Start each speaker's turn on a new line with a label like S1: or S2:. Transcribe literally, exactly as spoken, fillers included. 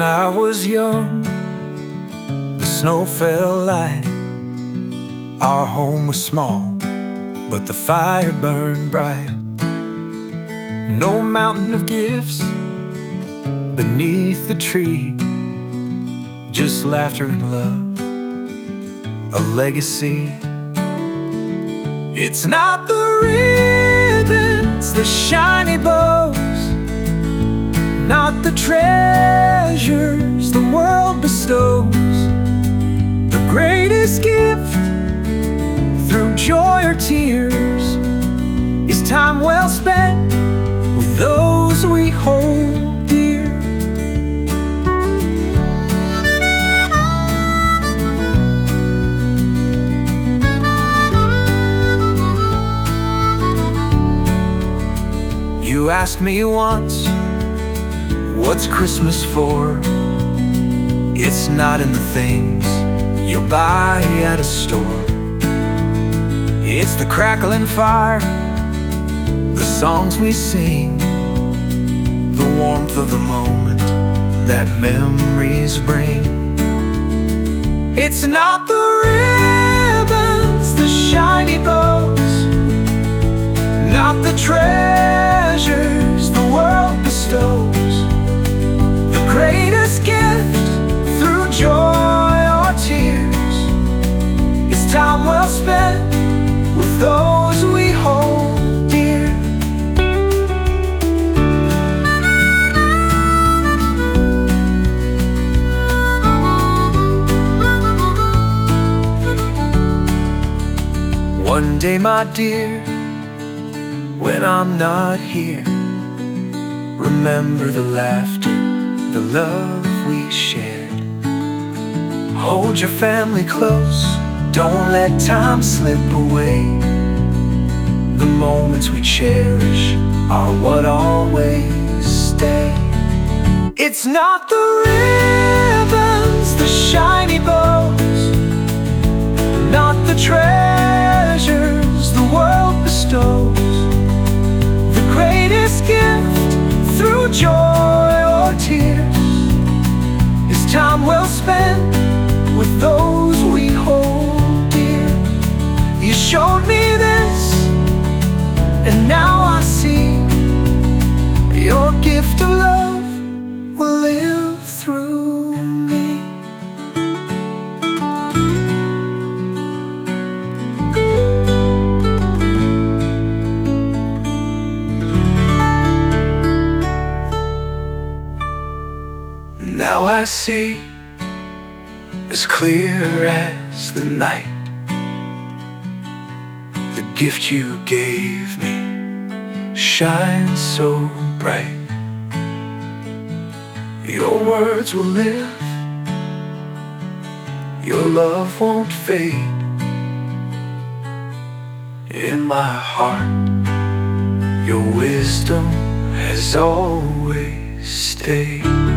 S1: I was young, the snow fell light. Our home was small, but the fire burned bright. No mountain of gifts beneath the tree, just laughter and love, a legacy. It's not the ribbons, the shiny bows, not the treasures the world bestows. The greatest gift, through joy or tears, is time well spent with those we hold dear. You asked me once, what's Christmas for? It's not in the things you'll buy at a store. It's the crackling fire, the songs we sing, the warmth of the moment that memories bring. It's not the ribbons, the shiny bows, not the treasures the world bestows. The greatest gift, through joy or tears, is time well spent with those we hold dear. One day, my dear, when I'm not here, remember the laughter, the love we shared. Hold your family close, don't let time slip away. The moments we cherish are what always stay. It's not the ribbons, the shiny bows, not the treasures the world bestows. The greatest gift, through joy or tears, is time well spent with those we hold dear. You showed me this, and now I see your gift of love will live through me. Now I see, as clear as the night, the gift you gave me shines so bright. Your words will live, your love won't fade. In my heart, your wisdom has always stayed.